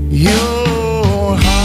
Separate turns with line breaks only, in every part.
your heart.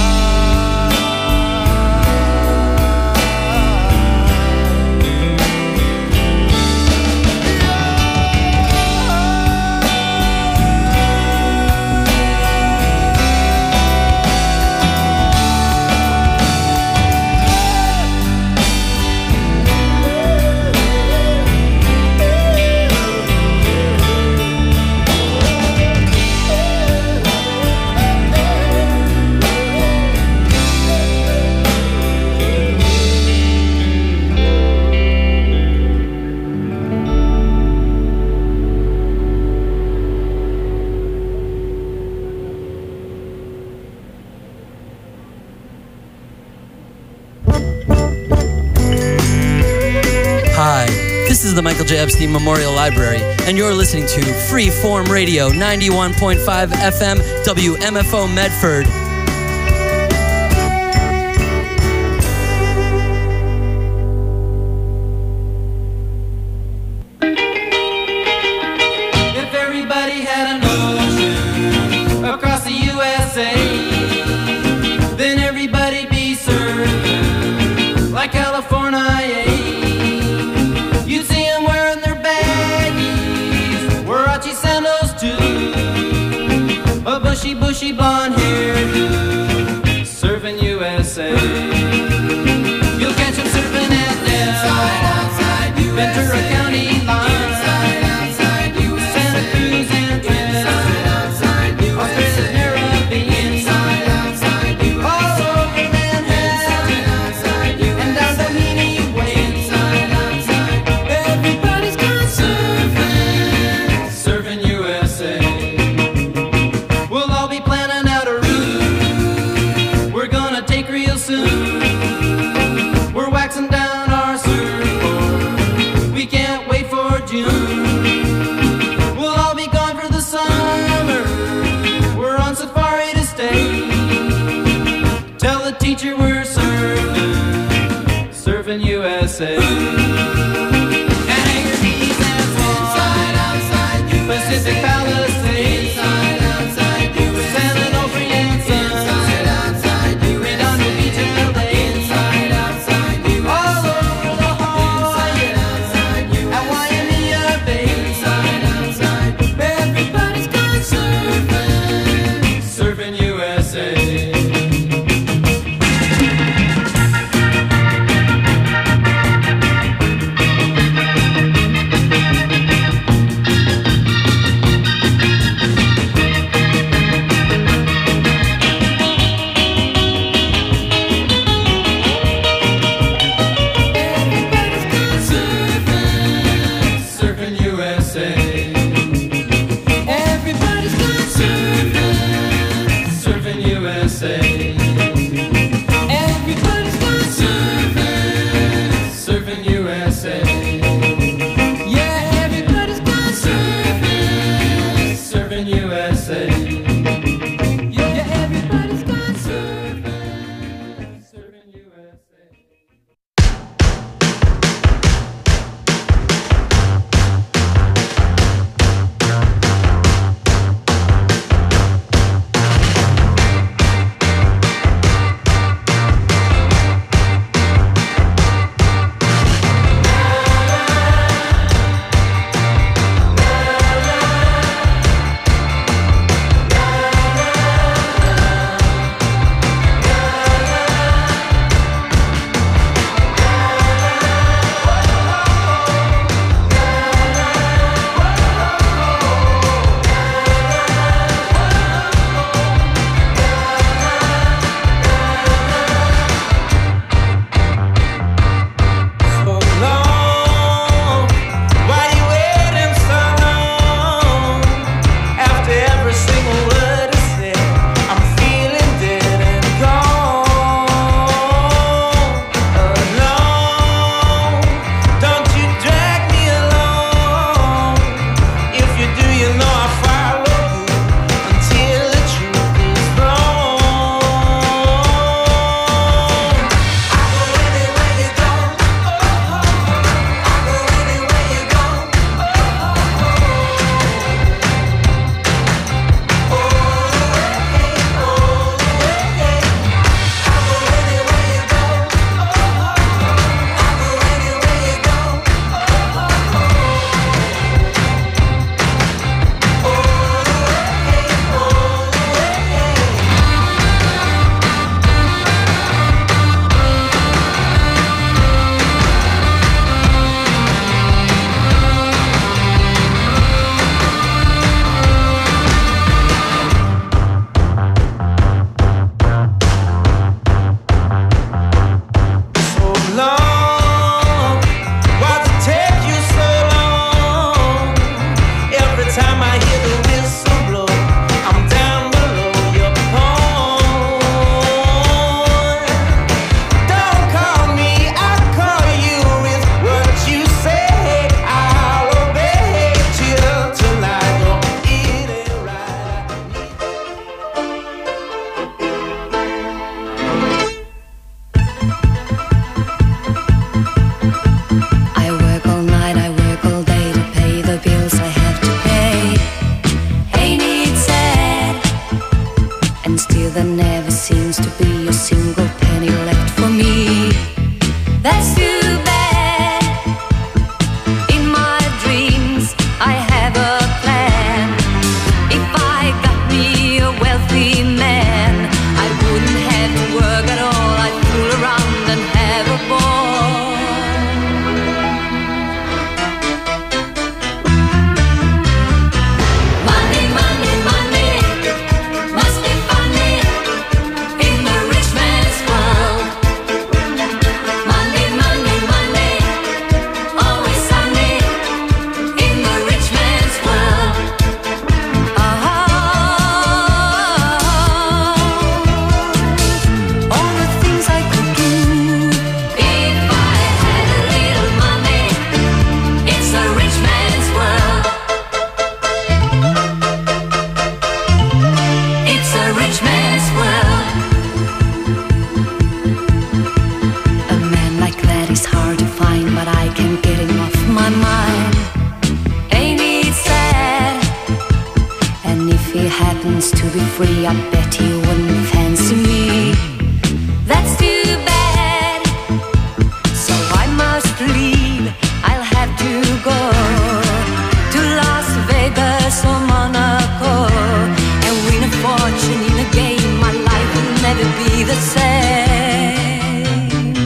This is the Michael J. Epstein Memorial Library, and you're listening to Freeform Radio, 91.5 FM, WMFO Medford.
If everybody had an ocean across the USA, then everybody'd be served like California. You'd see them wearing their baggies, Warachi sandals too, a bushy blonde hairdo, serving USA. You'll catch them surfing at Del, Ventura County line, Santa Cruz and Trenton, Australia's Caribbean, all over Manhattan, and down Doheny Way. Everybody's gone surfing, surfing USA. We'll all be planning out a route we're gonna take real soon. We're waxing down our surfboard, we can't wait for June. We'll all be gone for the summer, we're on safari to stay. Tell the teacher we're surfing, surfing USA. Pacific Palisades, San Onofre and Sun, Redondo Beach and LA, all over La Jolla, at Waimea Bay. Everybody's gone surfing, surfing USA.
and still there never seems to be a single penny left for me. That's too bad. In my dreams I have a plan. If I got me a wealthy man, I wouldn't have to work at all. I'd fool around and have a ball. Money, money, money must be funny in the rich man's world. Money, money, money, always sunny in the rich man's world. All the things I could do if I had a little money. It's a rich man's world. It's a rich man's world. A man like that is hard to find, but I can't get him off my mind. Ain't it sad? And if he happens to be free, I bet he wouldn't fancy me. That's too bad. So I must leave. I'll have to go to Las Vegas or Monaco and win a fortune in a game. My life will never be the same.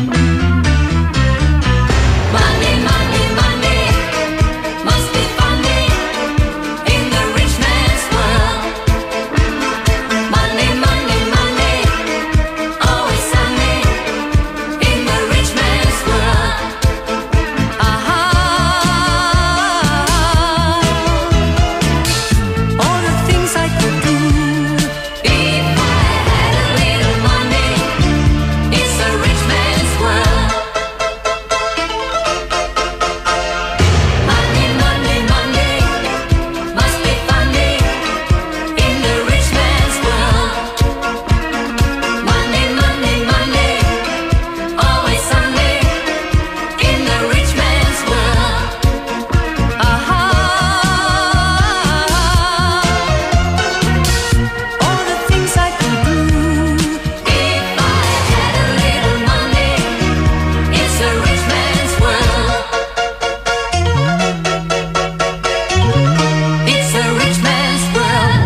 Money, money, money must be funny in the rich man's world. Money, money, money, always sunny in the rich man's world. All the things I could do if I had a little money. It's a rich man's world. Money, money, money must be funny in the rich man's world. Money, money, money, always sunny in the rich man's world. All the things I could do if I had a little money. It's a rich man's world. It's a rich man's world.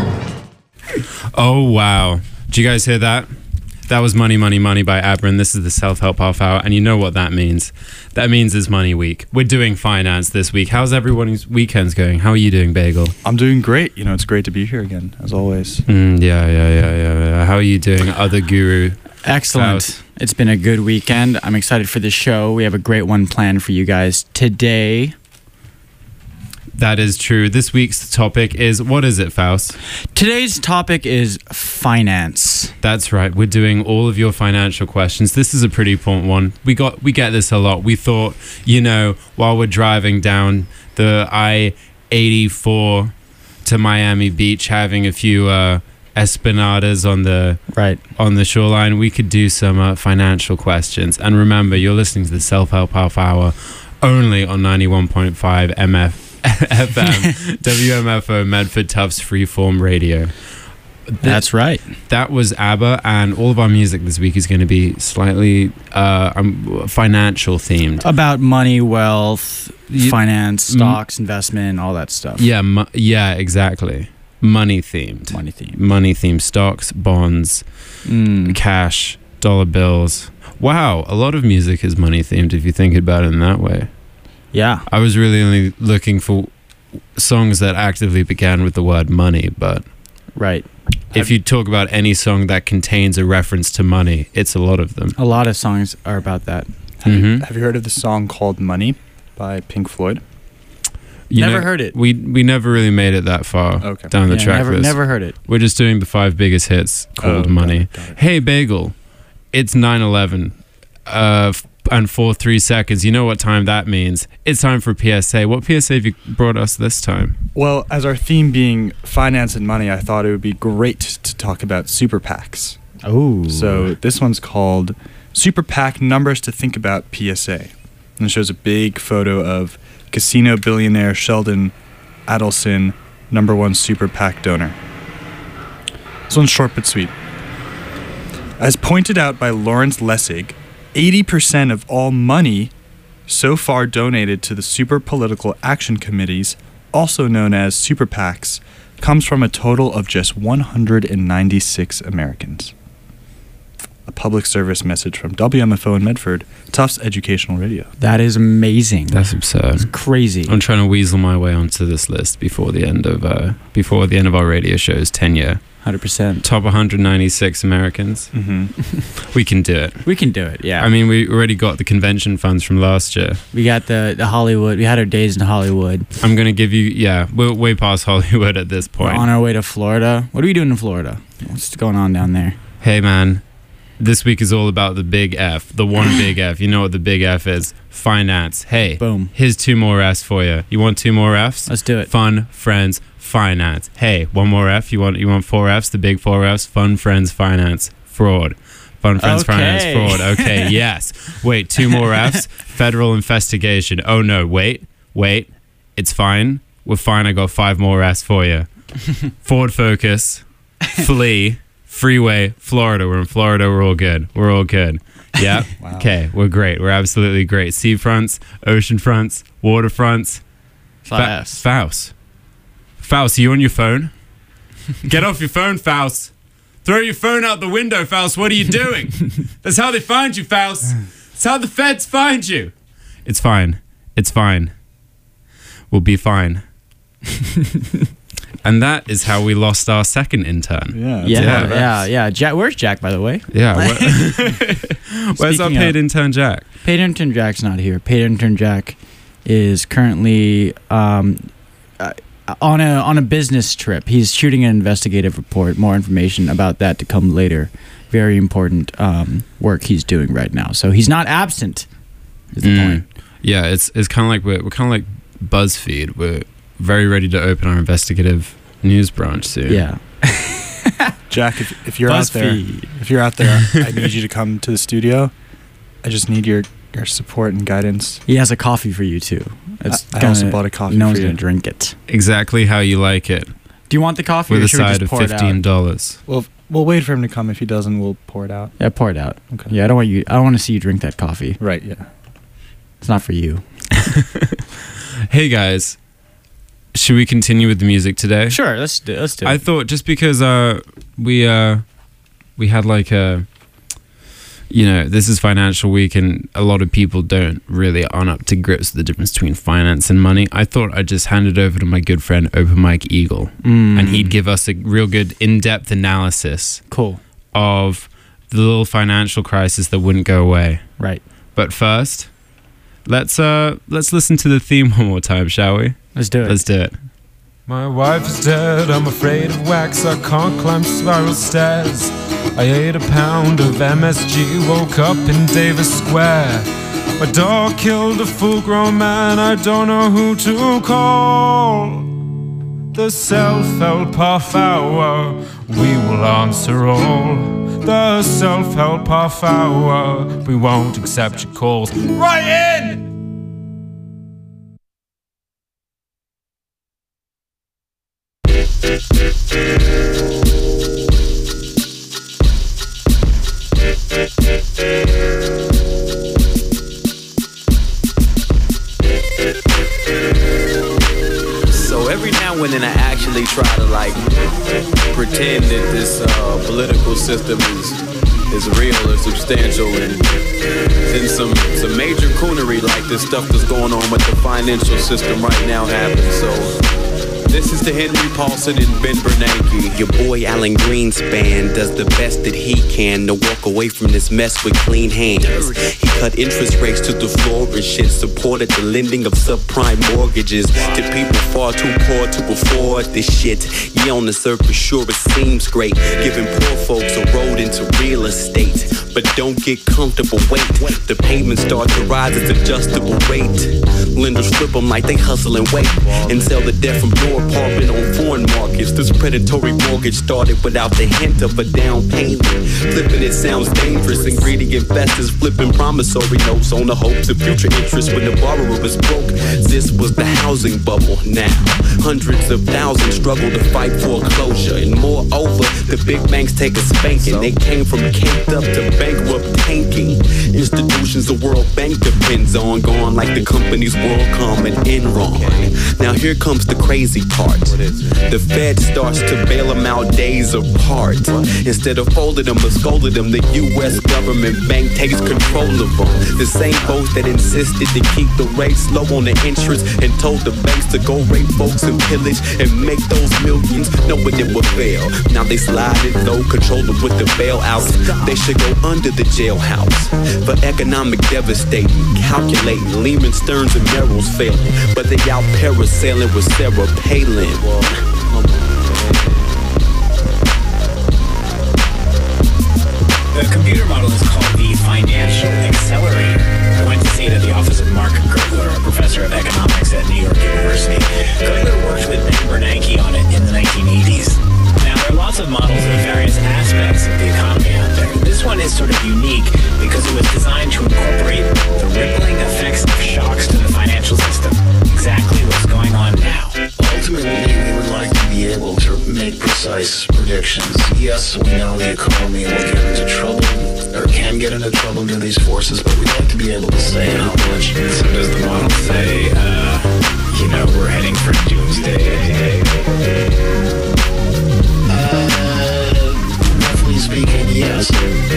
Oh, wow. Did you guys hear that? That was Money, Money, Money by Abram. This is the Self-Help Half Hour, and you know what that means. That means it's Money Week. We're doing finance this week. How's everyone's weekends going? How are you doing, Bagel?
I'm doing great. You know, it's great to be here again, as always.
Yeah. How are you doing, other guru?
Excellent.
Klaus?
It's been a good weekend. I'm excited for the show. We have a great one planned for you guys today.
That is true. This week's topic is, what is it, Faust?
Today's topic is finance.
That's right. We're doing all of your financial questions. This is a pretty important one. We get this a lot. We thought, you know, while we're driving down the I-84 to Miami Beach, having a few espanadas on the shoreline, we could do some financial questions. And remember, you're listening to the Self-Help Half Hour only on 91.5 FM, WMFO, Medford Tufts Freeform Radio.
That's right.
That was ABBA, and all of our music this week is going to be slightly financial themed.
About money, wealth, finance, stocks, investment, all that stuff.
Yeah, exactly. Money themed. Money themed. Stocks, bonds, cash, dollar bills. Wow, a lot of music is money themed if you think about it in that way.
Yeah.
I was really only looking for songs that actively began with the word money, but
right.
If you talk about any song that contains a reference to money, it's a lot of them.
A lot of songs are about that.
Have you heard of the song called Money by Pink Floyd?
Never heard it.
We never really made it that far down the track list.
Never heard it.
We're just doing the 5 biggest hits called Money.
Got it.
Hey, Bagel, it's 9/11 and 4-3 seconds. You know what time that means. It's time for PSA. What PSA have you brought us this time?
Well, as our theme being finance and money, I thought it would be great to talk about super PACs.
Oh.
So this one's called Super PAC Numbers to Think About PSA. And it shows a big photo of casino billionaire Sheldon Adelson, #1 super PAC donor. This one's short but sweet. As pointed out by Lawrence Lessig, 80% of all money so far donated to the Super Political Action Committees, also known as Super PACs, comes from a total of just 196 Americans. A public service message from WMFO in Medford, Tufts Educational Radio.
That is amazing.
That's absurd.
Crazy.
I'm trying to weasel my way onto this list before the end of our radio show's tenure.
100%.
Top 196 Americans.
Mm-hmm.
We can do it.
We can do it, yeah.
I mean, we already got the convention funds from last year.
We got the Hollywood. We had our days in Hollywood.
I'm going to give you, we're way past Hollywood at this
We're
point.
on our way to Florida. What are we doing in Florida? What's going on down there?
Hey, man, this week is all about the big F, the one big F. You know what the big F is? Finance. Hey,
Boom.
here's 2 more Fs for you. You want 2 more Fs?
Let's do it.
Fun, friends, finance. Hey, 1 more F. You want 4 Fs? The big 4 Fs. Fun, friends, finance, fraud. Fun, friends, finance, fraud. Okay, yes. Wait, 2 more Fs. Federal investigation. Oh no, wait. It's fine. We're fine. I got 5 more Fs for you. Ford Focus, flee, freeway, Florida. We're in Florida. We're all good. Yeah.
Wow.
Okay, we're great. We're absolutely great. Seafronts, ocean fronts, waterfronts. Faust. Faust, are you on your phone? Get off your phone, Faust. Throw your phone out the window, Faust. What are you doing? That's how they find you, Faust. That's how the feds find you. It's fine. We'll be fine. And that is how we lost our second intern.
Yeah. Jack, where's Jack, by the way?
Yeah. Where's our paid intern, Jack?
Paid intern Jack's not here. Paid intern Jack is currently on a business trip. He's shooting an investigative report. More information about that to come later. Very important work he's doing right now. So he's not absent. Is the point?
Yeah, it's kind of like we're kind of like BuzzFeed. We're very ready to open our investigative news branch soon.
Yeah.
Jack, if you're out there, I need you to come to the studio. I just need your support and guidance.
He has a coffee for you too.
I also bought a coffee
no
for
one's
you.
gonna drink it.
Exactly how you like it.
Do you want the coffee
With
or
a
should we
side
just
of
pour it out?
$15.
Well, we'll wait for him to come. If he doesn't, we'll pour it out.
Yeah, pour it out.
Okay.
Yeah, I don't want to see you drink that coffee.
Right, yeah.
It's not for you.
Hey guys, should we continue with the music today?
Sure, let's do it.
I thought just because we had like a, this is financial week and a lot of people aren't up to grips with the difference between finance and money. I thought I'd just hand it over to my good friend Open Mike Eagle, and he'd give us a real good in-depth analysis
Cool.
of the little financial crisis that wouldn't go away.
Right.
But first, let's listen to the theme one more time, shall we?
Let's do it.
Let's do it.
My wife is dead, I'm afraid of wax, I can't climb spiral stairs. I ate a pound of MSG, woke up in Davis Square. My dog killed a full-grown man, I don't know who to call. The self-help half hour, we will answer all. The self-help half hour, we won't accept your calls. Right in!
So every now and then I actually try to pretend that this political system is real or substantial, and then some major coonery like this stuff that's going on with the financial system right now happens. So this is the Henry Paulson and Ben Bernanke.
Your boy Alan Greenspan does the best that he can to walk away from this mess with clean hands. He cut interest rates to the floor and shit, supported the lending of subprime mortgages to people far too poor to afford this shit. Yeah, on the surface sure it seems great, giving poor folks a road into real estate. But don't get comfortable, wait. The payments start to rise at adjustable rate. Lenders flip them like they hustle and wait and sell the debt from your apartment on foreign markets. This predatory mortgage started without the hint of a down payment. Flipping it sounds dangerous, and greedy investors flipping promises promissory notes on the hopes of future interest when the borrower was broke. This was the housing bubble. Now hundreds of thousands struggle to fight foreclosure, and moreover, the big banks take a spanking. They came from caked up to bankrupt tanking. Institutions the World Bank depends on, gone like the companies WorldCom and Enron. Now here comes the crazy part. The Fed starts to bail them out days apart. Instead of folding them or scolding them, the U.S. government bank takes control of them. The same folks that insisted to keep the rates low on the interest and told the banks to go rape folks and pillage and make those millions, knowing it would fail. Now they slide it low, control them with the bailouts. They should go under the jailhouse for economic devastating, calculating. Lehman, Stearns, and Merrill's failing, but they out parasailing with Sarah Palin.
The computer model is called the Financial Accelerator. I went to see it at the office of Mark Gertler, a professor of economics at New York University. Gertler worked with Ben Bernanke on it in the 1980s. Now, there are lots of models of various aspects of the economy out there. This one is sort of unique because it was designed to incorporate the rippling effects of shocks to the financial system. Exactly what's going on now.
Ultimately, we would like to be able to make precise predictions. Yes, we know the economy will get into trouble, or can get into trouble due to these forces, but we'd like to be able to say how much.
So does the model say, we're heading for doomsday?
Roughly speaking, yes.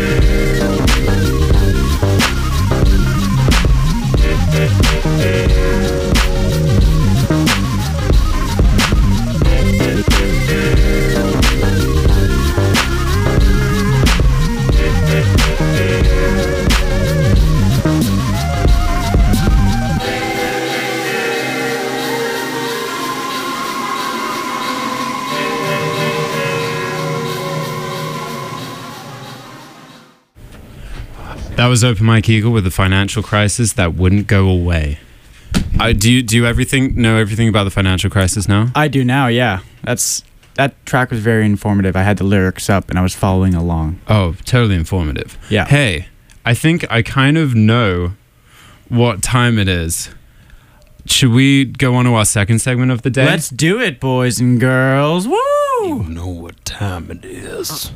That was Open Mike Eagle with the financial crisis that wouldn't go away. Do you know everything about the financial crisis now?
I do now, yeah. That track was very informative. I had the lyrics up and I was following along.
Oh, totally informative.
Yeah.
Hey, I think I kind of know what time it is. Should we go on to our second segment of the day?
Let's do it, boys and girls. Woo!
You know what time it is.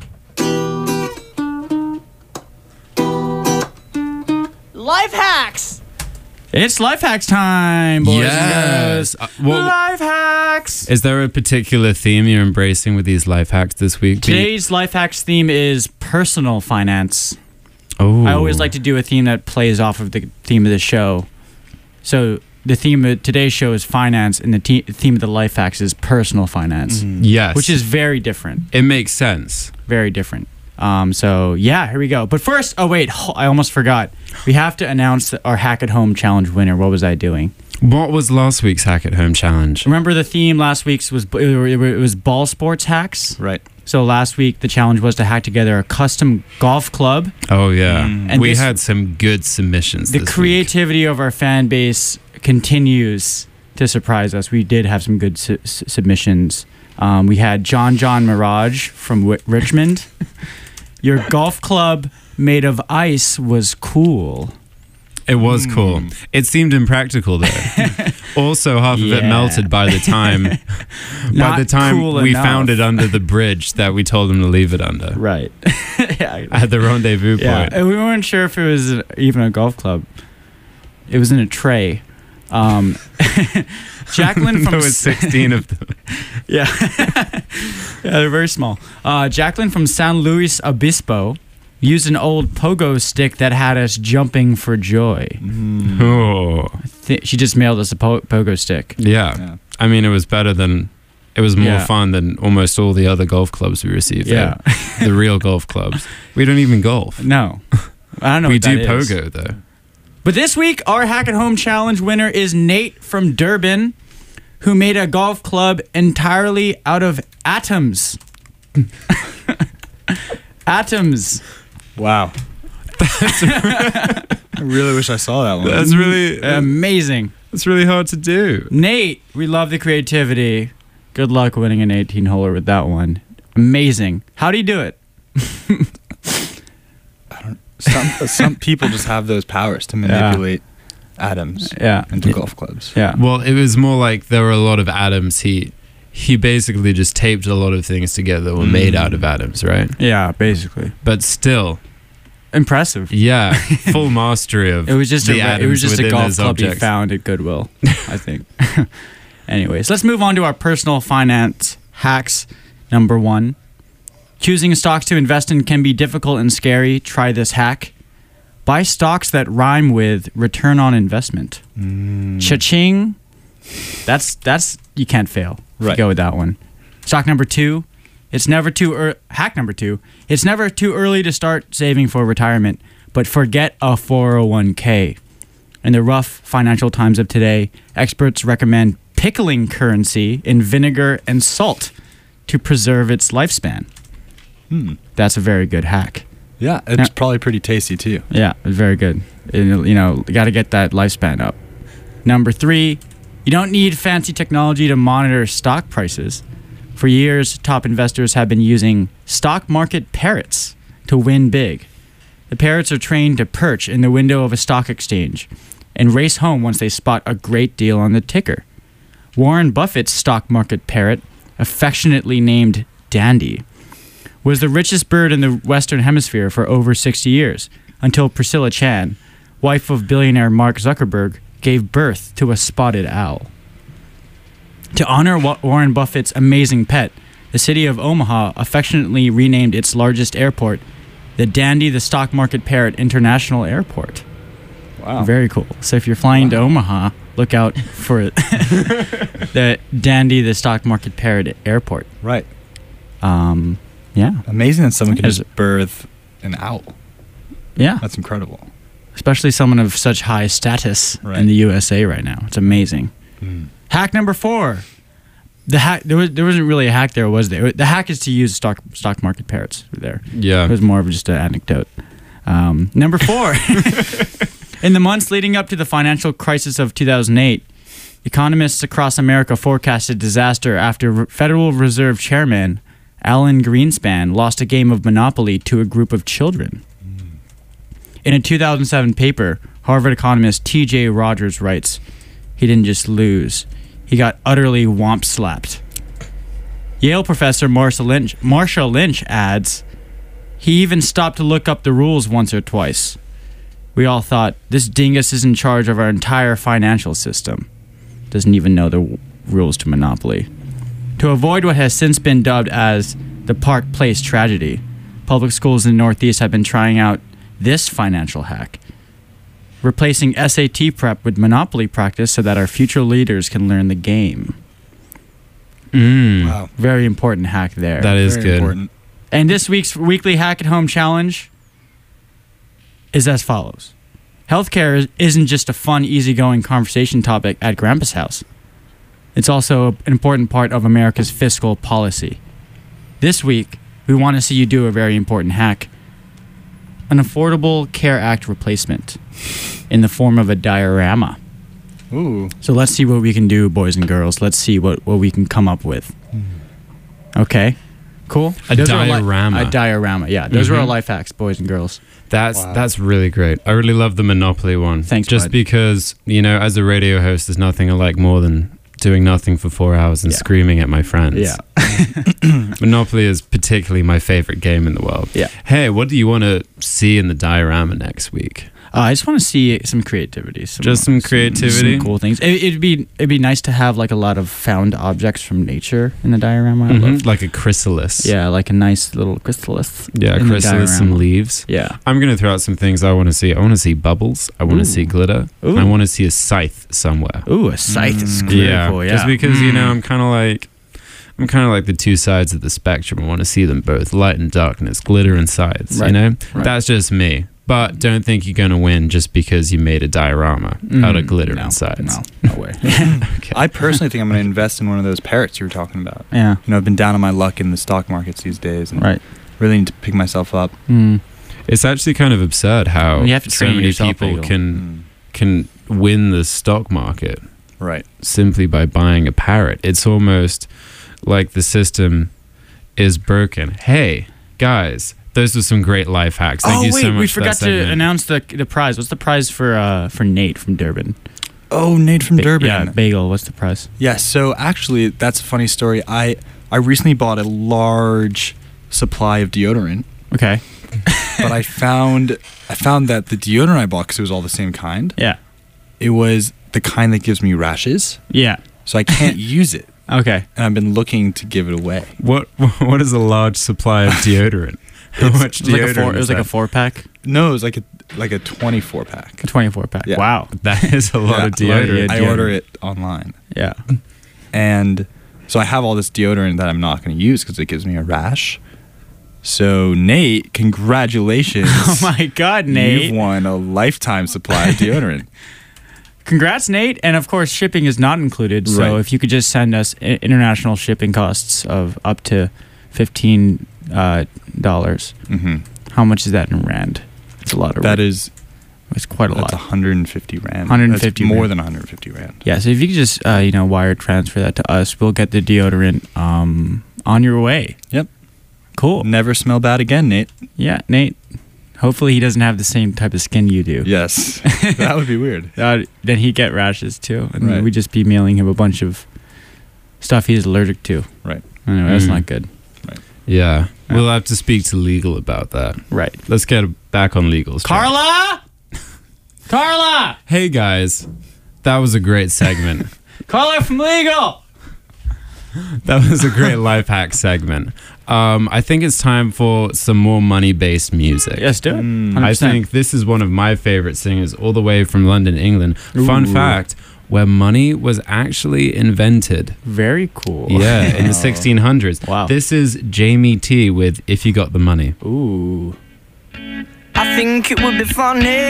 Life hacks!
It's life hacks time, boys
yes.
and girls. Life hacks!
Is there a particular theme you're embracing with these life hacks this week?
Today's life hacks theme is personal finance.
Oh.
I always like to do a theme that plays off of the theme of the show. So the theme of today's show is finance, and the theme of the life hacks is personal finance.
Yes.
Which is very different.
It makes sense.
Very different. So yeah, here we go. But first, I almost forgot. We have to announce our Hack at Home challenge winner. What was I doing?
What was last week's Hack at Home challenge?
Remember the theme last week's was ball sports hacks?
Right.
So last week the challenge was to hack together a custom golf club.
Oh yeah.
And
we had some good submissions
The
this
creativity of our fan base continues to surprise us. We did have some good submissions. We had John Mirage from Richmond. Your golf club made of ice was cool.
It was cool. It seemed impractical though. Also, half of it melted by the time
cool
we
enough.
found it under the bridge that we told them to leave it under.
Right.
At the rendezvous point.
And we weren't sure if it was even a golf club. It was in a tray. Jacqueline from
there was 16 of them.
Yeah. They're very small. Jacqueline from San Luis Obispo used an old pogo stick that had us jumping for joy.
Oh.
She just mailed us a pogo stick.
Yeah. I mean, it was better than... It was more fun than almost all the other golf clubs we received.
Yeah.
The real golf clubs. We don't even golf.
No. I don't know
we
what that
do
is.
pogo, though.
But this week, our Hack at Home challenge winner is Nate from Durban, who made a golf club entirely out of atoms. Atoms.
Wow. I really wish I saw that one.
That's really
amazing.
It's really hard to do.
Nate, we love the creativity. Good luck winning an 18-holer with that one. Amazing. How do you do it?
Some people just have those powers to manipulate atoms into golf clubs.
Yeah.
Well, it was more like there were a lot of atoms. He basically just taped a lot of things together that were made out of atoms, right?
Yeah, basically.
But still
impressive.
Yeah, full mastery of
it was just
the atoms
it was just a
within
golf
his
club he
objects.
found at Goodwill, I think. Anyways, let's move on to our personal finance hacks. Number 1. Choosing stocks to invest in can be difficult and scary. Try this hack. Buy stocks that rhyme with return on investment. Cha-ching. That's you can't fail.
Right.
Go with that one. Stock number 2. Hack number 2. It's never too early to start saving for retirement, but forget a 401k. In the rough financial times of today, experts recommend pickling currency in vinegar and salt to preserve its lifespan. That's a very good hack.
Yeah, it's probably pretty tasty too.
Yeah, it's very good. And, you got to get that lifespan up. Number 3, you don't need fancy technology to monitor stock prices. For years, top investors have been using stock market parrots to win big. The parrots are trained to perch in the window of a stock exchange and race home once they spot a great deal on the ticker. Warren Buffett's stock market parrot, affectionately named Dandy, was the richest bird in the Western Hemisphere for over 60 years, until Priscilla Chan, wife of billionaire Mark Zuckerberg, gave birth to a spotted owl. To honor Warren Buffett's amazing pet, the city of Omaha affectionately renamed its largest airport the Dandy the Stock Market Parrot International Airport.
Wow.
Very cool. So if you're flying to Omaha, look out for the Dandy the Stock Market Parrot Airport.
Right.
Yeah.
Amazing that someone can just birth an owl.
Yeah.
That's incredible.
Especially someone of such high status in the USA right now. It's amazing. Hack number 4. The hack there wasn't really a hack there, was there? The hack is to use stock market parrots there.
Yeah.
It was more of just an anecdote. Number 4. In the months leading up to the financial crisis of 2008, economists across America forecasted disaster after Federal Reserve Chairman Alan Greenspan lost a game of Monopoly to a group of children. In a 2007 paper, Harvard economist T.J. Rogers writes, he didn't just lose, he got utterly womp-slapped. Yale professor Marsha Lynch adds, he even stopped to look up the rules once or twice. We all thought, this dingus is in charge of our entire financial system. Doesn't even know the rules to Monopoly. To avoid what has since been dubbed as the Park Place tragedy, public schools in the Northeast have been trying out this financial hack, replacing SAT prep with Monopoly practice so that our future leaders can learn the game.
Wow.
Very important hack there.
That is
Very
good.
important.
And this week's weekly Hack at Home challenge is as follows. Healthcare isn't just a fun, easygoing conversation topic at Grandpa's house. It's also an important part of America's fiscal policy. This week, we want to see you do a very important hack. An Affordable Care Act replacement in the form of a diorama.
Ooh.
So let's see what we can do, boys and girls. Let's see what we can come up with. Okay, cool.
A diorama.
A diorama, yeah. Those are our life hacks, boys and girls.
That's really great. I really love the Monopoly one.
Thanks,
Just
bud.
because, as a radio host, there's nothing I like more than doing nothing for 4 hours and screaming at my friends.
Yeah.
Monopoly is particularly my favorite game in the world.
Yeah.
Hey, what do you want to see in the diorama next week?
I just want to see some creativity.
Some creativity?
Some cool things. It'd be nice to have like a lot of found objects from nature in the diorama. I love.
Like a chrysalis.
Yeah, like a nice little chrysalis.
Yeah, a
in the
chrysalis, some
diorama.
leaves.
Yeah.
I'm going to throw out some things I want to see. I want to see bubbles. I want to see glitter.
Ooh.
I want to see a scythe somewhere.
Ooh, a scythe is cool.
Yeah,
Yeah.
just because, I'm kind of like the two sides of the spectrum. I want to see them both, light and darkness, glitter and scythes,
Right. Right.
That's just me. But don't think you're going to win just because you made a diorama out of glitter and scythes.
No way.
Okay.
I personally think I'm going to invest in one of those parrots you were talking about.
Yeah.
I've been down on my luck in the stock markets these days, and
Right.
really need to pick myself up.
It's actually kind of absurd how
You have to
so
train
many
yourself,
people
Eagle.
can win the stock market
Right.
simply by buying a parrot. It's almost like the system is broken. Hey, guys, Those were some great life hacks. Thank you so much
we
for that
forgot to
segment.
announce the prize. What's the prize for Nate from Durban?
Oh, Nate from Durban.
Yeah, bagel. What's the prize?
Yes, so actually, that's a funny story. I recently bought a large supply of deodorant.
Okay.
But I found that the deodorant I bought, because it was all the same kind,
Yeah.
it was the kind that gives me rashes.
Yeah.
So I can't use it.
Okay.
And I've been looking to give it away.
What is a large supply of deodorant? How much deodorant?
It was like a 4-pack.
No, it was like a 24-pack.
A 24-pack.
Yeah.
Wow.
That is a lot of deodorant.
I order it online.
Yeah.
And so I have all this deodorant that I'm not going to use because it gives me a rash. So Nate, congratulations.
Oh my God, Nate.
You've won a lifetime supply of deodorant.
Congrats, Nate. And of course, shipping is not included. So
Right.
if you could just send us international shipping costs of up to $15.
Mm-hmm.
How much is that in rand? It's a lot of
That is...
It's quite a lot.
That's 150 rand.
150
That's more
rand.
than 150 rand.
Yeah, so if you could just, wire transfer that to us, we'll get the deodorant on your way.
Yep.
Cool.
Never smell bad again, Nate.
Yeah, Nate. Hopefully he doesn't have the same type of skin you do.
Yes. That would be weird.
Then he'd get rashes too. And
Right.
we'd just be mailing him a bunch of stuff he's allergic to.
Right.
Anyway, that's not good.
Yeah. We'll have to speak to legal about that.
Right.
Let's get back on legals.
Carla! Carla!
Hey guys, that was a great segment.
Carla from legal!
That was a great life hack segment. I think it's time for some more money-based music.
Yes, do it. 100%.
I think this is one of my favorite singers all the way from London, England. Fun
Ooh.
fact, where money was actually invented.
Very cool.
Yeah, in the 1600s.
Wow.
This is Jamie T with If You Got the Money.
Ooh.
I think it would be funny,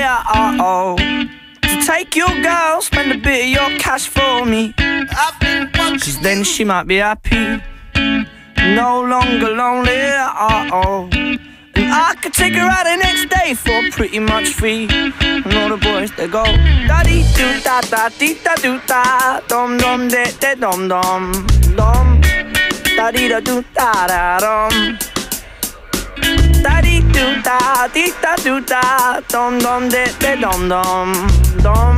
to take your girl, spend a bit of your cash for me. Cause then she might be happy, no longer lonely, And I could take her out the next day for pretty much free. And all the boys, they go da-dee-doo-da-da-dee-da-doo-da, dom-dom-de-de-dom-dom, dom, da-dee-da-doo-da-da-dom, da-dee-doo-da-dee-da-doo-da, dom-dom-de-de-dom-dom, dom,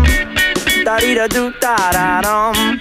da-dee-da-doo-da-da-dom.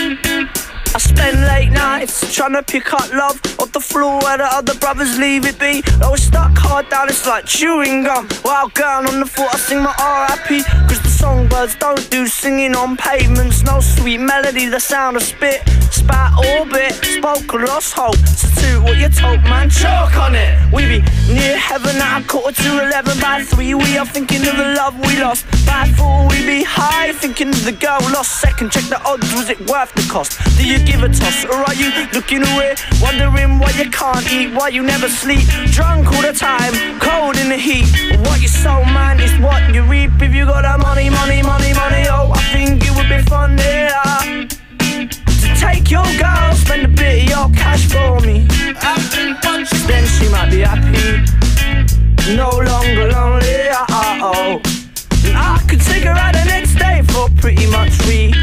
I spend late nights trying to pick up love off the floor where the other brothers leave it be. I was stuck hard down, it's like chewing gum. Wild girl on the floor, I sing my R.I.P. Cause the songbirds don't do singing on pavements. No sweet melody, the sound of spit. Spat orbit, spoke a lost hope. So to what you told, man, choke on it. We be near heaven at 11:15. By 3 we are thinking of the love we lost. By 4 we be high, thinking of the girl lost. Second, check the odds, was it worth the cost? Do you give a toss, or are you looking away, wondering why you can't eat, why you never sleep, drunk all the time, cold in the heat? What you sow, man, is what you reap. If you got that money, money, money, money, oh, I think it would be fun, yeah, to take your girl, spend a bit of your cash for me. Then she might be happy, no longer lonely, oh. And I could take her out the next day for pretty much free.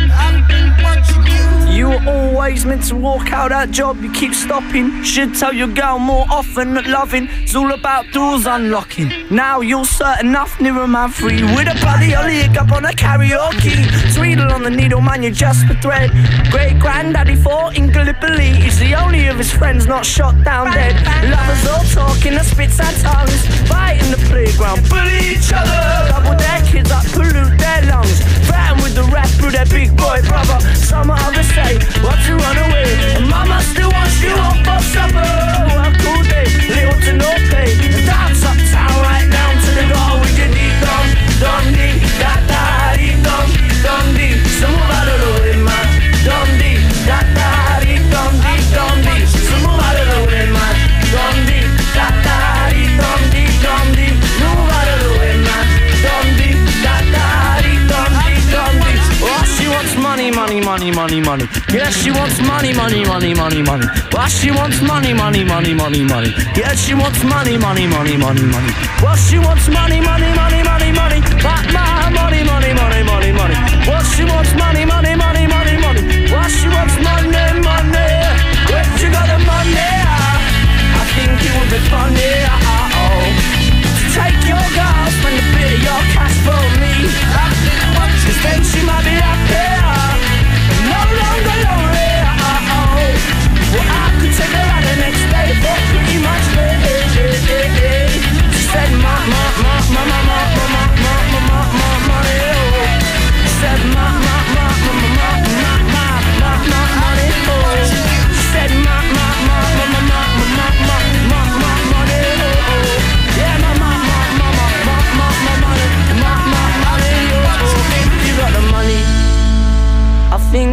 You were always meant to walk out that job, you keep stopping. Should tell your girl more often that loving is all about doors unlocking. Now you're certain enough, nearer man free. With a bloody leg up on a karaoke. Tweedle on the needle, man, you're just a thread. Great granddaddy fought in Gallipoli. He's the only of his friends not shot down dead. Lovers all talking, the spits and tongues. Fight in the playground, bully each other. Double their kids up, pollute their lungs. Threaten with the rap through their big boy brother. Some others say, what to run away, and mama still wants you home for supper. Work all day, little to no pay. And dance uptown right down to the door with your dee-dum, dum-dee, da-da-dee-dum, dum-dee. Some move out of the way, man. Dum-dee, da-da-dee-dum-dee, dum-dee. Some move out of the way, man. Dum-dee, da-da-dee-dum-dee, dum-dee. Move out of the way, man. Dum-dee, da-da-dee-dum-dee, dum-dee. Oh, she wants money, money, money, money, money. Yeah, she wants money, money, money, money, money. Well, she wants money, money, money, money, money. Yeah, she wants money, money, money, money, money. Well, she wants money, money, money, money, money. My money, money, money, money, money. Well, she wants money, money, money, money, money. Well, she wants money, money. Where you got the money? I think it would be funny.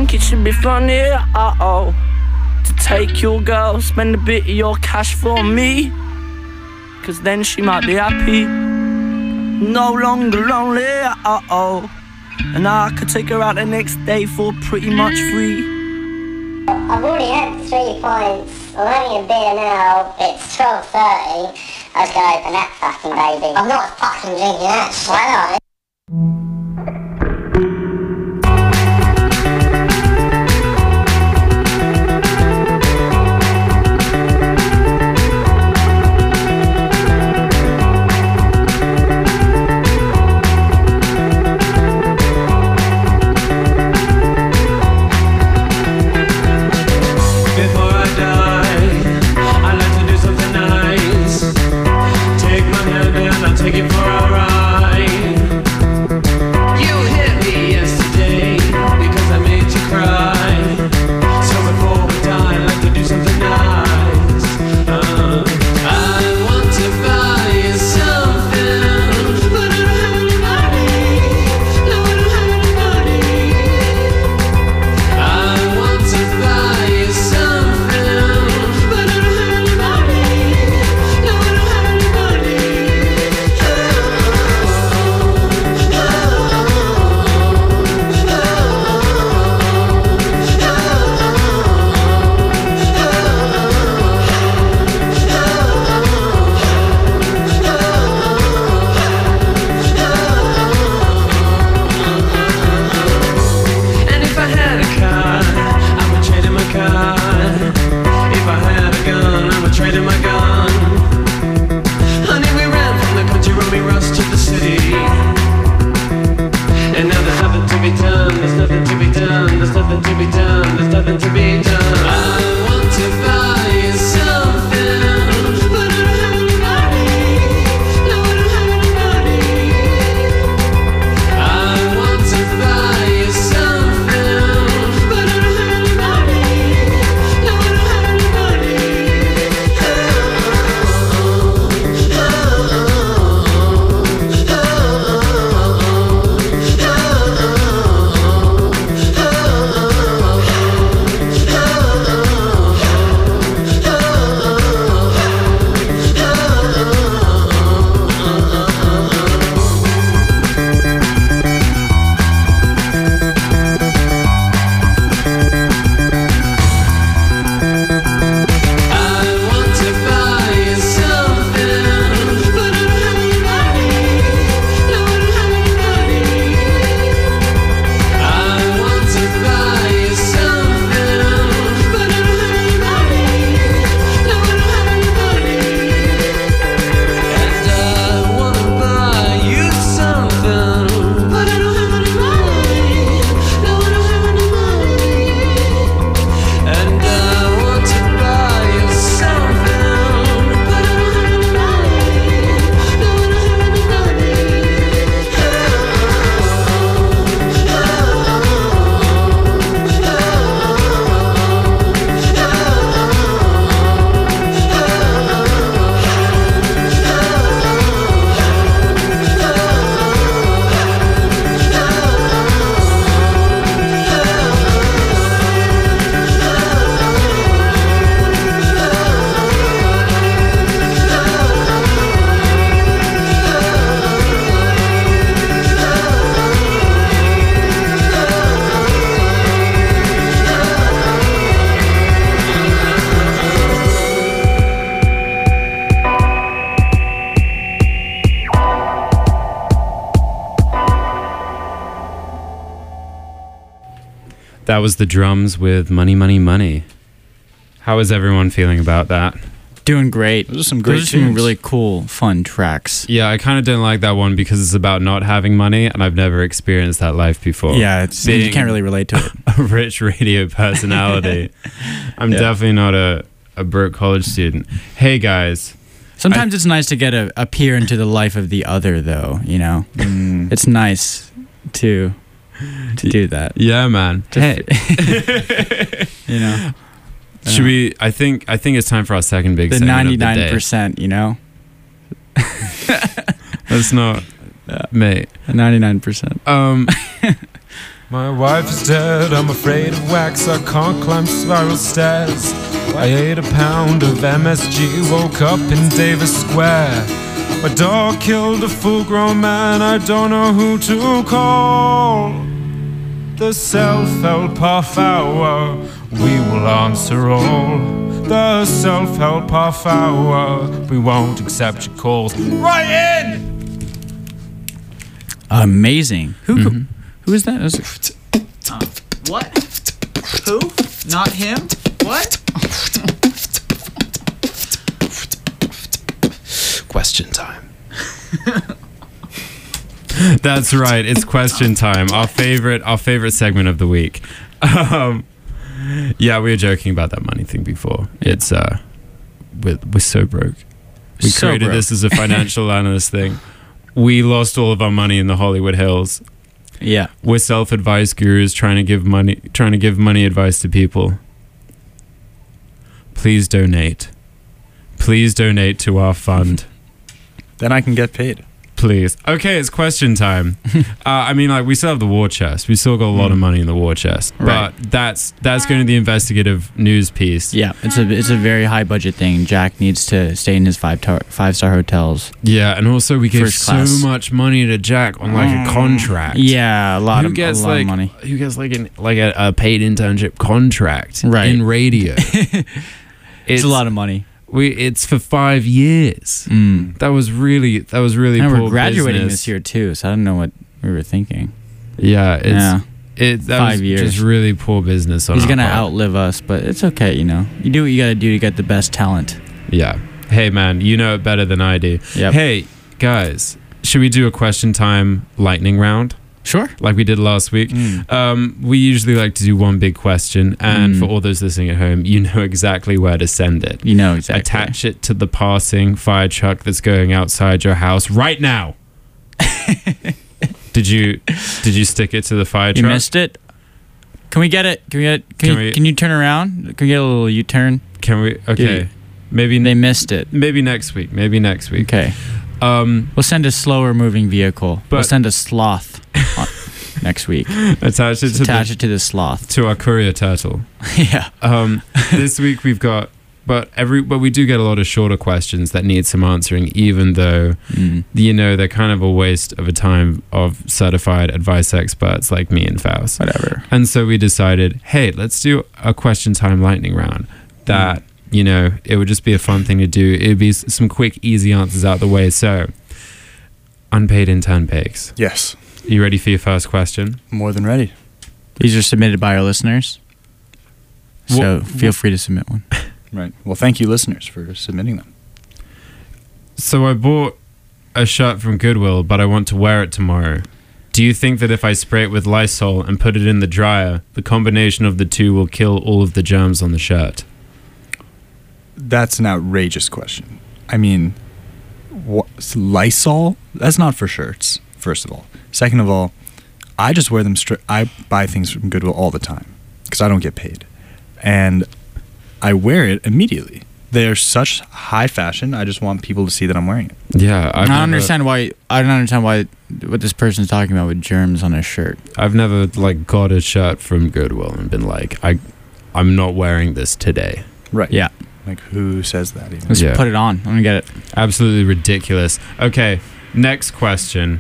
think it should be funny, uh-oh, to take your girl, spend a bit of your cash for me, 'cause then she might be happy, no longer lonely, uh-oh, and I could take her out the next day for pretty much free.
I've already had 3 points. I'm having a beer now. It's 12:30. I was going to open that fucking baby. I'm not fucking drinking that. Why not?
Take it for a ride. You hit me yesterday because I made you cry. So before we die, I'd like to do something nice. I want to buy you something, but I don't have any money. No, I don't have any money. I want to buy you something, but I don't have any money. No, I don't have any money. And if I had a car, I would trade in my car. If I had a gun, I would trade in my gun. Honey, we ran from the country when we rushed to the city. And now there's nothing to be done, there's nothing to be done, there's nothing to be done, there's nothing to be done. I want to buy you something, but I don't have any money. No, I don't have any money. I want to buy you something, but I don't have any money. No, I don't have any money.
That was the Drums with Money, Money, Money. How is everyone feeling about that?
Doing great.
Those are some great
Those are some
tunes.
really cool, fun tracks.
Yeah, I kind of didn't like that one because it's about not having money, and I've never experienced that life before.
Yeah, you
Being
can't really relate to it.
a rich radio personality. I'm definitely not a broke college student. Hey, guys.
Sometimes it's nice to get a peer into the life of the other, though, you know? It's nice to do that.
Yeah, man. Hey.
You know?
Should we? I think it's time for our second big
the
segment of the day.
99%, you know?
That's not, mate.
99%.
My wife is dead, I'm afraid of wax, I can't climb spiral stairs. I ate a pound of MSG, woke up in Davis Square. My dog killed a full-grown man, I don't know who to call. The self-help half hour, we will answer all. The self-help half hour, we won't accept your calls. Right in!
Amazing. Who is that?
What? Who? Not him? What?
Question time. That's right. It's question time. Our favorite segment of the week. Yeah, we were joking about that money thing before. It's we're so broke. We created this as a financial analyst thing. We lost all of our money in the Hollywood Hills.
Yeah.
We're self-advice gurus trying to give money advice to people. Please donate. Please donate to our fund.
Then I can get paid.
Please. Okay, it's question time. I mean, like, we still have the war chest. We still got a lot of money in the war chest.
Right.
But that's going to the investigative news piece.
Yeah, it's a very high budget thing. Jack needs to stay in his five-star hotels.
Yeah, and also we give
First
so
class.
much money to Jack on like a contract.
Yeah, a lot of money.
Who gets like a paid internship contract in radio?
It's a lot of money.
It's for 5 years. That was really
And
poor
we're graduating
business.
this year too, so I don't know what we were thinking.
Yeah, that
5
was
years.
just really poor business.
He's
our
gonna
part.
outlive us, but it's okay. You know, you do what you gotta do to get the best talent.
Yeah. Hey man, you know it better than I do.
Yep.
Hey guys, should we do a question time lightning round?
Sure.
Like we did last week. We usually like to do one big question, and for all those listening at home, you know exactly where to send it.
You know exactly.
Attach it to the passing fire truck that's going outside your house right now. Did you stick it to the fire truck?
You missed it. Can we get it? Can you turn around? Can we get a little U-turn?
Can we? Okay.
Dude,
maybe
they missed it.
Maybe next week.
Okay. We'll send a slower moving vehicle. We'll send a sloth next week.
Attach it
to the sloth.
To our courier turtle.
Yeah.
This week we've got, but we do get a lot of shorter questions that need some answering, even though they're kind of a waste of a time of certified advice experts like me and Faust.
Whatever.
And so we decided, hey, let's do a question time lightning round. That it would just be a fun thing to do. It'd be some quick, easy answers out the way. So, unpaid intern pigs.
Yes.
Are you ready for your first question?
More than ready.
These are submitted by our listeners, so feel free to submit one.
Right. Well, thank you, listeners, for submitting them.
So I bought a shirt from Goodwill, but I want to wear it tomorrow. Do you think that if I spray it with Lysol and put it in the dryer, the combination of the two will kill all of the germs on the shirt?
That's an outrageous question. I mean, Lysol? That's not for shirts, first of all. Second of all, I just wear them straight. I buy things from Goodwill all the time because I don't get paid. And I wear it immediately. They're such high fashion. I just want people to see that I'm wearing it.
Yeah.
I don't understand why what this person's talking about with germs on a shirt.
I've never got a shirt from Goodwill and been like, I'm not wearing this today.
Right.
Yeah.
Like, who says that even?
Let's put it on. Let me get it.
Absolutely ridiculous. Okay, next question.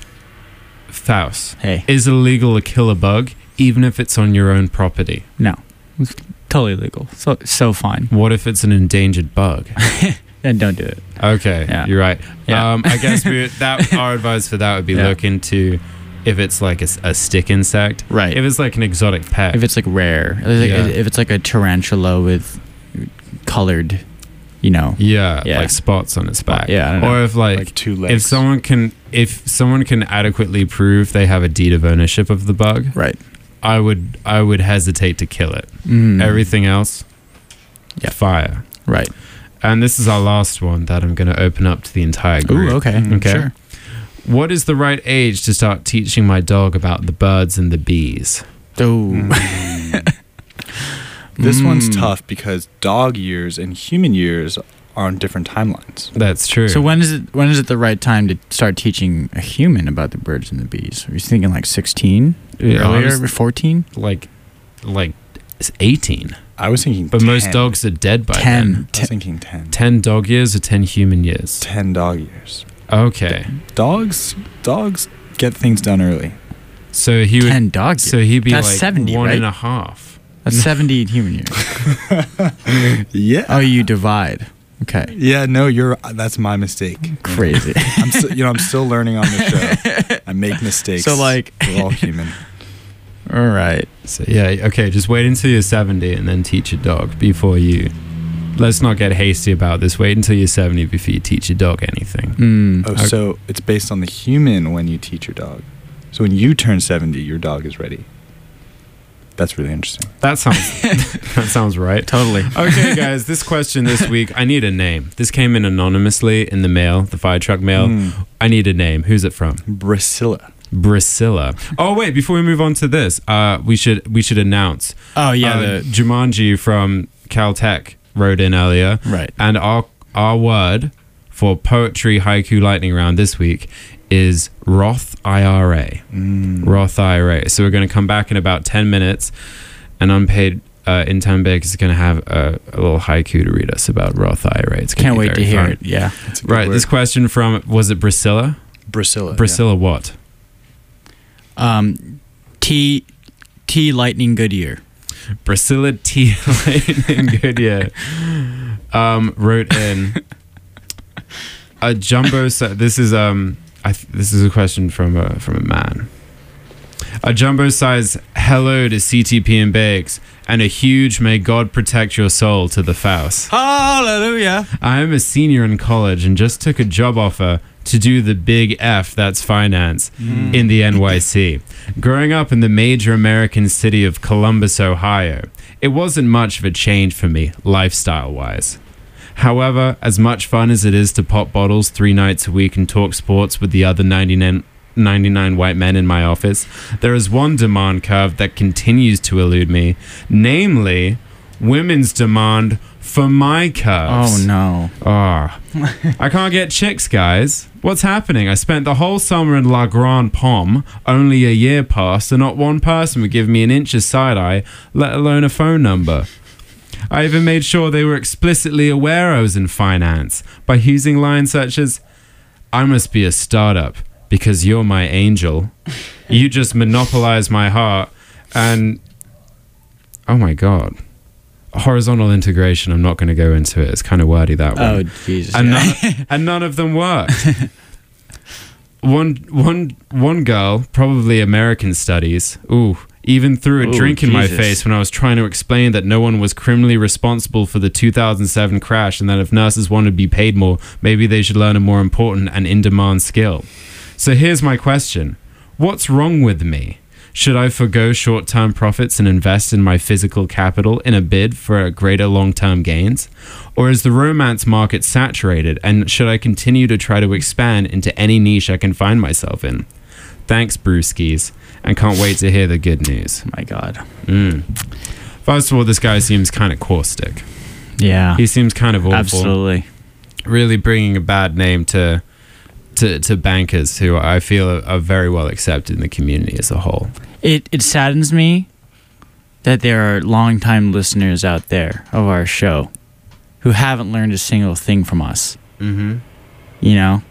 Faust.
Hey.
Is it illegal to kill a bug, even if it's on your own property?
No. It's totally legal. So fine.
What if it's an endangered bug?
Then don't do it.
Okay,
Yeah.
you're right.
Yeah.
I guess our advice for that would be look into if it's like a stick insect.
Right.
If it's like an exotic pet.
If it's rare. If it's like a tarantula with colored, like spots on its back.
Yeah, I don't know. Or if
like 2 legs.
If someone can adequately prove they have a deed of ownership of the bug,
right?
I would hesitate to kill it. Everything else, fire.
Right.
And this is our last one that I'm going to open up to the entire group.
Ooh, okay. Sure.
What is the right age to start teaching my dog about the birds and the bees?
This one's tough because dog years and human years are on different timelines.
That's true.
So when is it the right time to start teaching a human about the birds and the bees? Are you thinking like 16? earlier, 14?
Like it's 18.
I was thinking
But
10.
most dogs are dead by
10.
then.
I was thinking 10.
10 dog years or 10 human years?
10 dog years.
Okay.
Dogs get things done early.
So he would
10 dog years.
So he'd be
That's
like
70,
one
right?
and a half.
That's 70 human years.
Yeah.
Oh, you divide. Okay.
Yeah, no, that's my mistake.
Crazy.
I'm still learning on the show. I make mistakes.
So, like-
we're all human.
All right.
So yeah, okay, just wait until you're 70 and then teach your dog before you. Let's not get hasty about this. Wait until you're 70 before you teach your dog anything.
Oh, so it's based on the human when you teach your dog. So when you turn 70, your dog is ready. That's really interesting.
That sounds right.
Totally.
Okay, guys, this question this week, I need a name. This came in anonymously in the mail, the fire truck mail. I need a name. Who's it from? Priscilla. Oh wait, before we move on to this, we should announce.
Oh yeah,
Jumanji from Caltech wrote in earlier.
Right.
And our word for poetry haiku lightning round this week is Roth IRA. Roth IRA. So we're going to come back in about 10 minutes, and Unpaid Intern Bake is going to have a little haiku to read us about Roth IRA. It's
Can't wait to hear it. Yeah.
Right. This question from, was it Priscilla? Priscilla what?
T Lightning Goodyear.
Priscilla T Lightning Goodyear wrote in a jumbo size. This is a question from a man. A jumbo size hello to CTP and Bakes, and a huge may God protect your soul to the Faust.
Hallelujah.
I am a senior in college and just took a job offer to do the big F, that's finance, in the NYC. Growing up in the major American city of Columbus, Ohio, it wasn't much of a change for me, lifestyle-wise. However, as much fun as it is to pop bottles 3 nights a week and talk sports with the other 99 white men in my office, there is one demand curve that continues to elude me, namely women's demand for my curves.
Oh no.
I can't get chicks, guys. What's happening? I spent the whole summer in La Grande Pomme, only a year passed, and not one person would give me an inch of side-eye, let alone a phone number. I even made sure they were explicitly aware I was in finance by using lines such as, I must be a startup because you're my angel. You just monopolize my heart. And, oh my God. Horizontal integration, I'm not going to go into it. It's kind of wordy, that one.
Oh, Jesus.
And none of them worked. One girl, probably American studies, even threw a drink in my face when I was trying to explain that no one was criminally responsible for the 2007 crash, and that if nurses wanted to be paid more, maybe they should learn a more important and in-demand skill. So here's my question. What's wrong with me? Should I forgo short-term profits and invest in my physical capital in a bid for greater long-term gains? Or is the romance market saturated, and should I continue to try to expand into any niche I can find myself in? Thanks, Brewskis, and can't wait to hear the good news.
My God.
First of all, this guy seems kind of caustic.
Yeah.
He seems kind of awful.
Absolutely.
Really bringing a bad name to bankers who I feel are very well accepted in the community as a whole.
It saddens me that there are longtime listeners out there of our show who haven't learned a single thing from us.
Mm-hmm.
You know,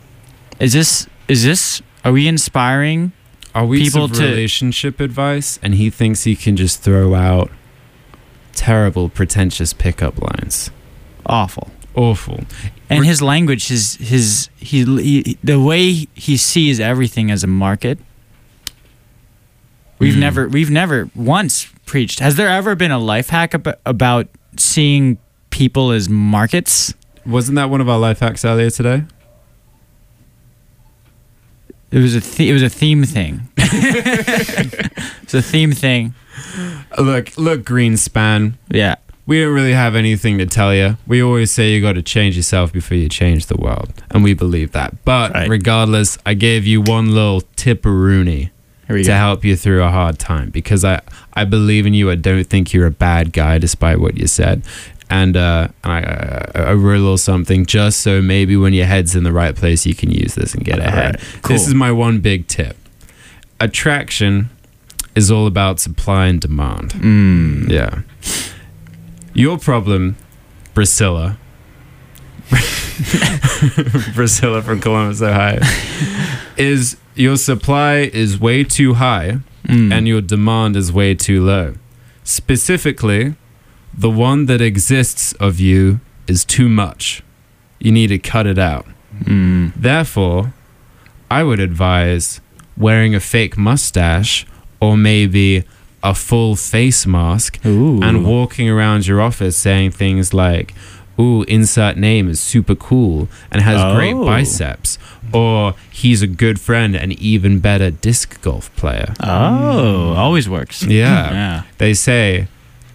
are we inspiring?
Are we
people
some relationship advice, and he thinks he can just throw out terrible, pretentious pickup lines?
Awful. And his language, the way he sees everything as a market. We've never once preached. Has there ever been a life hack about seeing people as markets?
Wasn't that one of our life hacks earlier today?
It was a theme thing. It's a theme thing.
Look, Greenspan.
Yeah.
We don't really have anything to tell you. We always say you got to change yourself before you change the world, and we believe that. But regardless, I gave you one little tipperoonie to help you through a hard time, because I believe in you. I don't think you're a bad guy, despite what you said. And I wrote a little something just so maybe when your head's in the right place, you can use this and get ahead.
Right, cool.
This is my one big tip. Attraction is all about supply and demand. Yeah. Your problem, Priscilla. Priscilla from Columbus, Ohio, is your supply is way too high and your demand is way too low. Specifically, the one that exists of you is too much. You need to cut it out. Therefore, I would advise wearing a fake mustache or maybe a full face mask and walking around your office saying things like, ooh, insert name is super cool and has great biceps. Or he's a good friend and even better disc golf player.
Always works.
Yeah. They say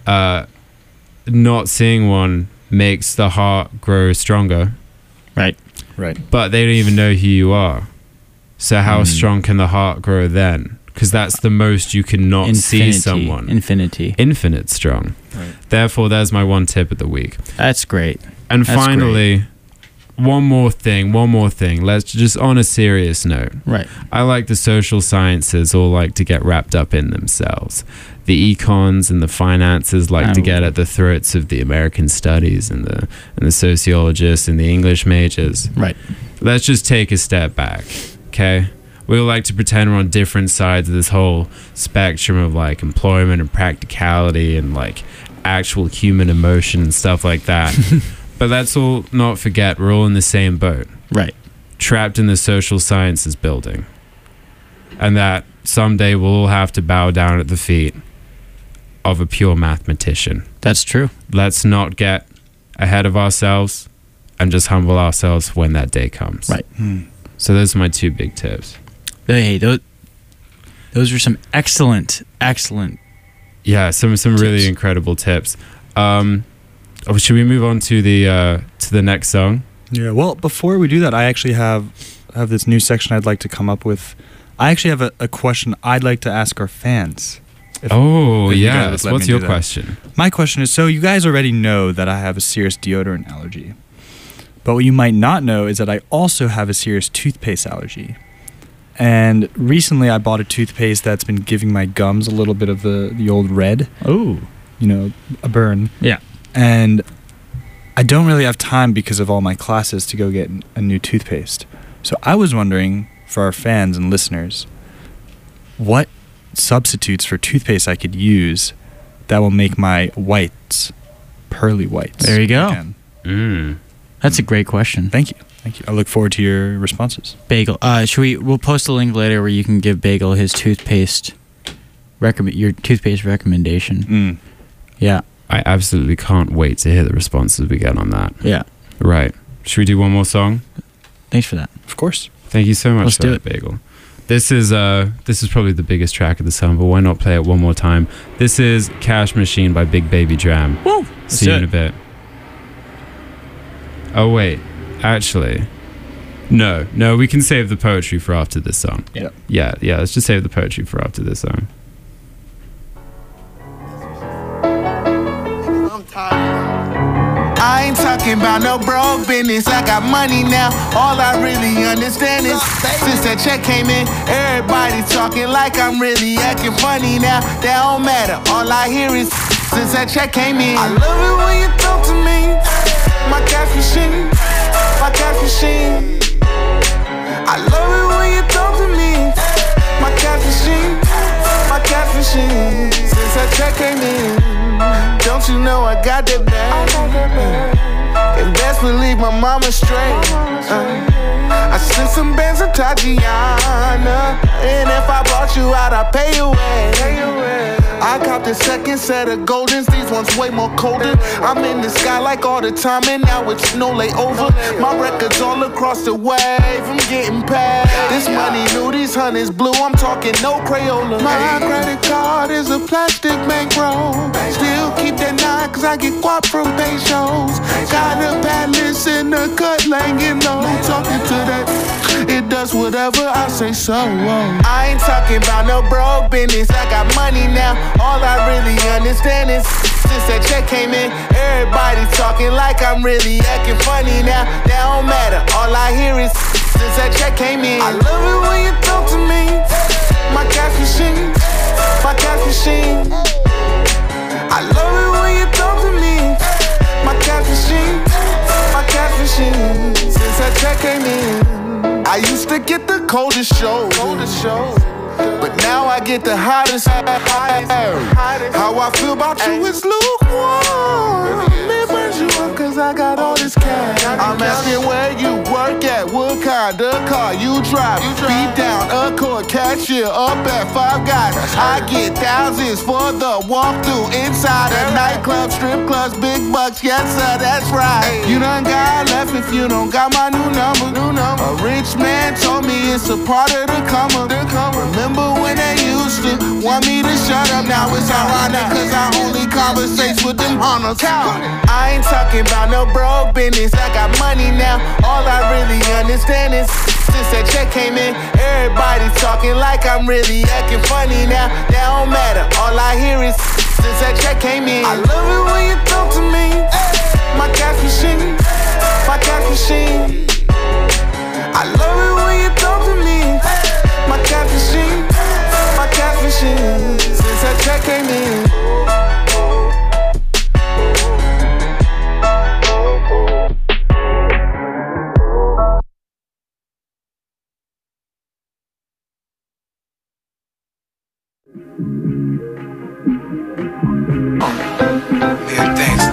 not seeing one makes the heart grow stronger.
Right.
But they don't even know who you are. So how strong can the heart grow then? Because that's the most you can not see someone. Infinite strong. Right. Therefore, there's my one tip of the week.
That's great.
And
That's
finally,
great.
one more thing. Let's just, on a serious note.
Right.
I like the social sciences all like to get wrapped up in themselves. The econs and the finances like to get at the throats of the American studies and the sociologists and the English majors.
Right.
Let's just take a step back, okay? We all like to pretend we're on different sides of this whole spectrum of like employment and practicality and like actual human emotion and stuff like that. But let's all not forget we're all in the same boat.
Right.
Trapped in the social sciences building. And that someday we'll all have to bow down at the feet of a pure mathematician.
That's true.
Let's not get ahead of ourselves and just humble ourselves when that day comes.
Right.
So those are my two big tips.
Hey, those are some excellent.
Yeah, some really incredible tips. Should we move on to the next song?
Yeah. Well, before we do that, I actually have this new section I'd like to come up with. I actually have a question I'd like to ask our fans. If
yes. What's your question?
My question is, so you guys already know that I have a serious deodorant allergy. But what you might not know is that I also have a serious toothpaste allergy. And recently I bought a toothpaste that's been giving my gums a little bit of the old red.
Oh.
You know, a burn.
Yeah.
And I don't really have time because of all my classes to go get a new toothpaste. So I was wondering, for our fans and listeners, what substitutes for toothpaste I could use that will make my whites pearly whites.
There you go.
Again.
That's a great question.
Thank you. I look forward to your responses.
Bagel. We'll post a link later where you can give Bagel his toothpaste recommendation. Yeah.
I absolutely can't wait to hear the responses we get on that.
Yeah.
Right. Should we do one more song?
Thanks for that.
Of course.
Thank you so much
Let's
for
do
that, Bagel. This is probably the biggest track of the song, but why not play it one more time? This is Cash Machine by Big Baby Jam.
Woo!
See you in a bit. Oh, wait. Actually, no, we can save the poetry for after this song. Yeah, let's just save the poetry for after this song.
I ain't talking about no broke business. I got money now. All I really understand is since that check came in, everybody talking like I'm really acting funny now. That don't matter. All I hear is since that check came in. I love it when you talk to me. My cash machine. My cash machine. I love it when you talk to me. My cash machine. My cash machine. Since that check came in, don't you know I got that bag? And best believe my mama straight. I sent some bands to Tatiana, and if I brought you out, I pay you away. I copped the second set of Goldens, these ones way more colder. I'm in the sky like all the time, and now it's no layover. My records all across the wave, I'm getting paid. This money new, these honeys blue, I'm talking no Crayola. My credit card is a plastic bankroll. Still keep that 9 cause I get guap from pay shows. Got a palace in the cut, laying low. Talking to that, it does whatever I say so. I ain't talking about no broke business, I got money now. All I really understand is since that check came in, everybody talking like I'm really acting funny now. That don't matter. All I hear is since that check came in. I love it when you talk to me. My cash machine. My used to get the coldest shows. But now I get the hottest. How I feel about you is lukewarm. It burns you up cause I got all this cash. I'm asking where you work at, what kind of car you drive. Beat down Accord, cashier up at Five Guys. I get thousands for the walkthrough inside a nightclub, strip clubs, big bucks. Yes sir, that's right. You done got left if you don't got my new number. A rich man told me it's a part of the come up. Remember when they used to want me to shut up? Now it's ironic cause I only conversate with them hunters. I ain't talking about no broke business. I got money now. All I really understand is since that check came in, everybody talking like I'm really acting funny now. That don't matter. All I hear is since that check came in. I love it when you talk to me. My cash machine. My cash machine. I love it when you talk to me. My cash machine. My cash machine. Since that check came in.
Yeah, thanks.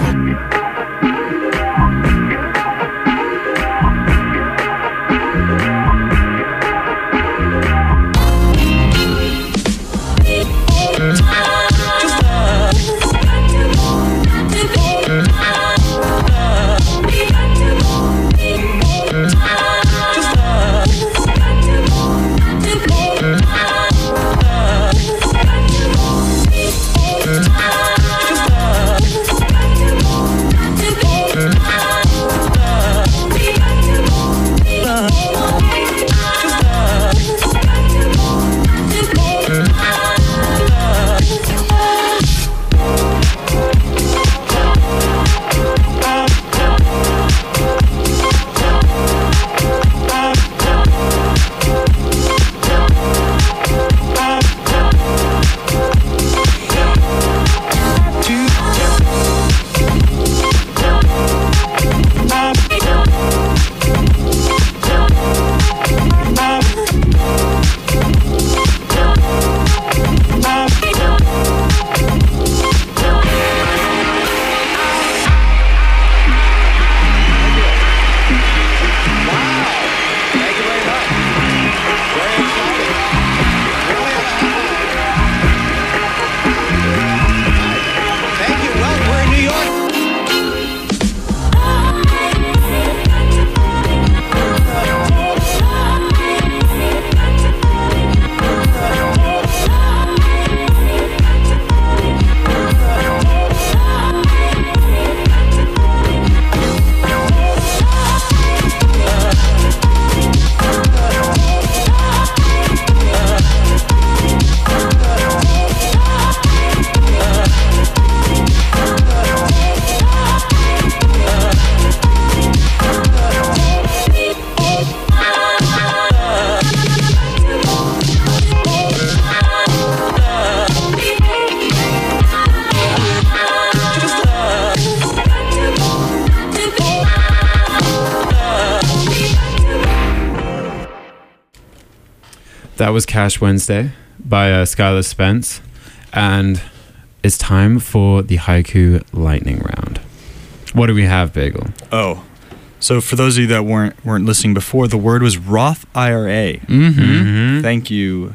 That was Cash Wednesday by Skylar Spence. And it's time for the Haiku Lightning Round. What do we have, Bagel?
Oh, so for those of you that weren't listening before, the word was Roth IRA.
Mm-hmm.
Thank you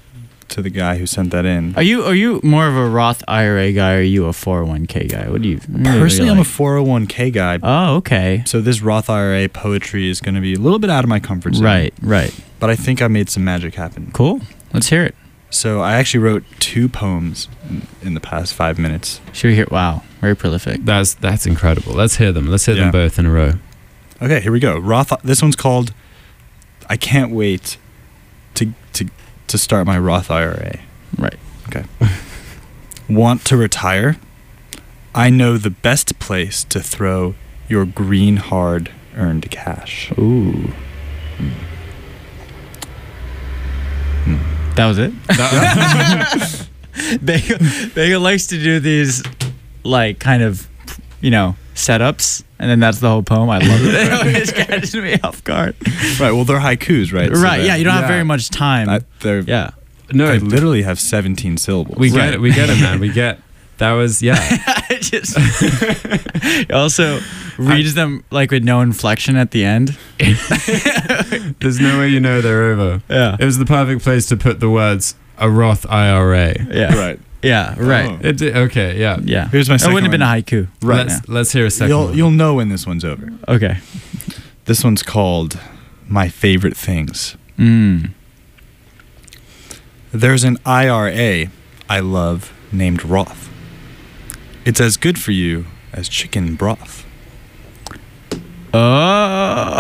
to the guy who sent that in.
Are you more of a Roth IRA guy, or are you a 401k guy? What do you
Personally, I'm a 401k guy.
Oh, okay.
So this Roth IRA poetry is going to be a little bit out of my comfort zone.
Right.
But I think I made some magic happen.
Cool. Let's hear it.
So I actually wrote 2 poems in the past 5 minutes.
Should we hear? Wow, very prolific.
That's incredible. Let's hear them. Let's hear them both in a row.
Okay, here we go. This one's called "I Can't Wait to Start My Roth IRA."
Right.
Okay. Want to retire? I know the best place to throw your green hard-earned cash.
Ooh. That was it? Bagel likes to do these, like, kind of, setups And then that's the whole poem. I love it. It always catches me off guard.
Right. Well, they're haikus, right?
Right. Yeah. You don't have very much time.
They're
No,
I literally have 17 syllables.
We get it. We get it, man. We get. That was
It also reads them like with no inflection at the end.
There's no way you know they're over.
Yeah.
It was the perfect place to put the words a Roth IRA.
Yeah.
Right.
Yeah. Right.
Oh.
Okay. Yeah.
Yeah.
Here's my
It
second
wouldn't have been
one.
a haiku.
Right.
Let's hear a second one.
You'll know when this one's over.
Okay.
This one's called My Favorite Things. There's an IRA I love named Roth. It's as good for you as chicken broth.
Oh.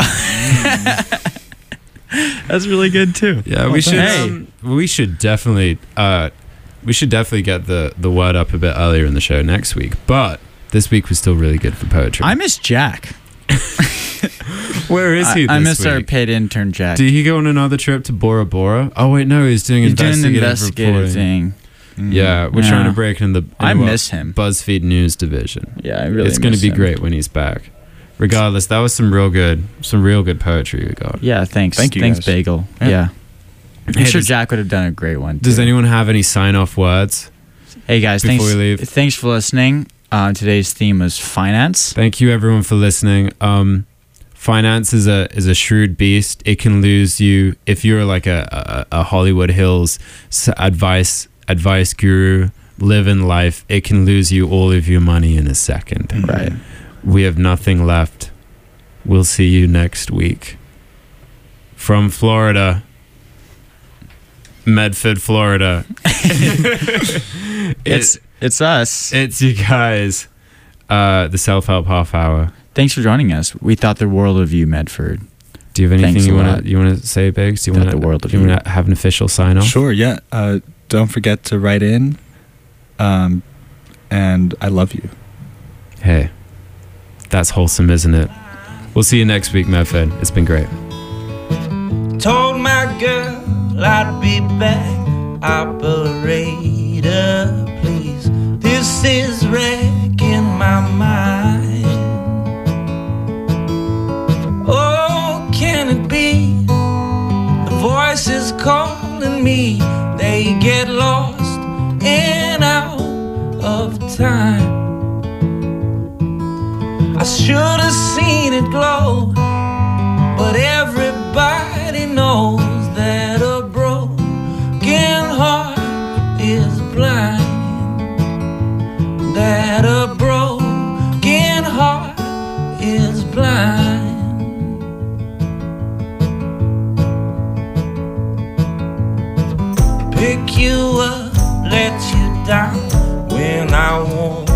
That's really good too.
Yeah, we should definitely get the word up a bit earlier in the show next week. But this week was still really good for poetry.
I miss Jack.
Where is he this
I miss
week?
our paid intern Jack.
Did he go on another trip to Bora Bora? Oh wait, no, he's doing investigative reporting.
thing.
Yeah, we're trying to break in the
I miss him.
BuzzFeed News division.
Yeah, I really
It's going to
miss
be
him.
great when he's back. Regardless, that was some real good poetry we got.
Yeah, thanks.
Thank you,
Thanks,
guys.
Bagel.
Yeah.
Yeah. I'm
Hey,
sure
does-
Jack would have done a great one.
Does
too.
anyone have any sign-off words?
Hey guys,
before
thanks.
we leave?
Thanks for listening. Today's theme was finance.
Thank you everyone for listening. Finance is a shrewd beast. It can lose you if you're like a Hollywood Hills advice guru. Live in life. It can lose you all of your money in a second.
Right.
We have nothing left. We'll see you next week. From Florida, Medford, Florida.
It's us.
It's you guys. The Self-Help Half Hour.
Thanks for joining us. We thought the world of you, Medford.
Do you have anything
Thanks a
you
lot.
want to say, Biggs? Do you
Thought
want
the world of
you
you.
want to have an official sign off?
Sure, yeah. Don't forget to write in. And I love you.
Hey, that's wholesome, isn't it? We'll see you next week, Medford. It's been great.
Told my girl I'd be back. Operator, please. This is wrecking my mind. Oh, can it be? The voices calling me, they get lost and out of time. I should have seen it glow, but everybody knows that a broken heart is blind. That a broken heart is blind. Pick you up, let you down when I want